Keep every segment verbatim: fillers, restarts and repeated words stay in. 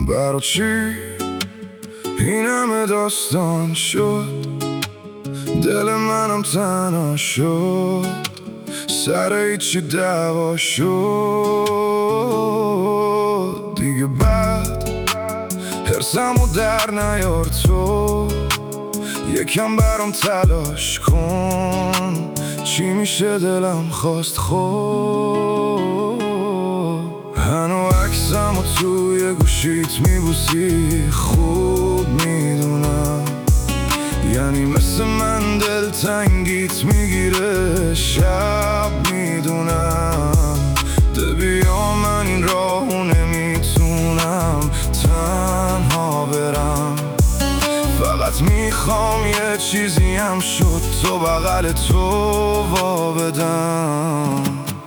برا چی این همه داستان شد؟ دل منم تنها شد، سر هیچی دعوا شد. دیگه بعد حرسمو در نیار تو، یکم برام تلاش کن. چی میشه دلم خواست خود. هنو عکسمو توی گوشیت میبوسی، خوب میدونم یعنی مثل من دلتنگیت میگیره شب میدونم. ده بیا من این راهو نمیتونم تنها برم، فقط میخوام یه چیزی هم شد تو بغل تو وا بدم.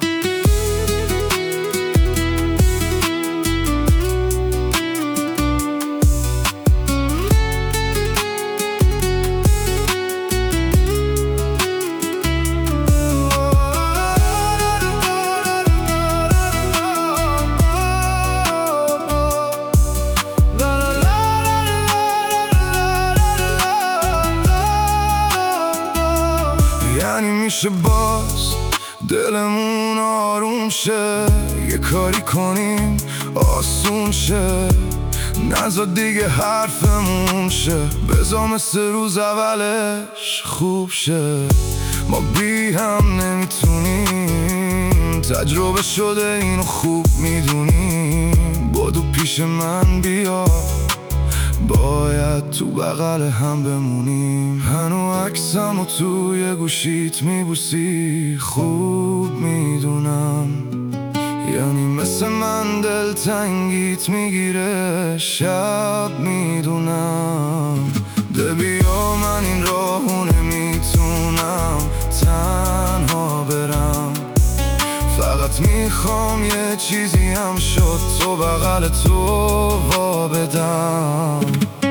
یعنی میشه باز دلمون آروم شه، یه کاری کنیم آسون شه، نذار دیگه حرفمون شه، بذار مثل روز اولش خوب شه. ما بی هم نمیتونیم، تجربه شده اینو خوب میدونیم. بدو پیش من بیا، باید تو بغل هم بمونیم. هنو عکسمو توی گوشیت میبوسی، خوب میدونم یعنی مثل من دلتنگیت میگیره شب میدونم. ده بیا من این راهو نمیتونم تنها برم، فقط میخوام یه چیزی هم شد تو بغل تو وا بدم.